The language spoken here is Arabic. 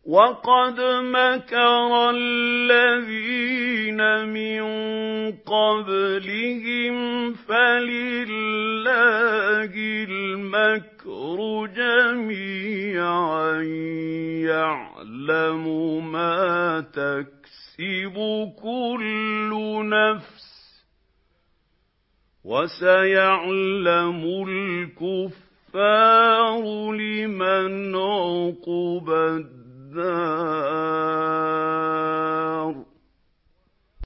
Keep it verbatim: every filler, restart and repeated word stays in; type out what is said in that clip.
وَقَدْ مَكَرَ الَّذِينَ مِن قَبْلِهِمْ فَلِلَّهِ الْمَكْرُ جَمِيعًا يَعْلَمُ مَا تَكْسِبُ كُلُّ نَفْسٍ ۗ وَسَيَعْلَمُ الْكُفَّارُ لِمَنْ عُقْبَى الدَّارِ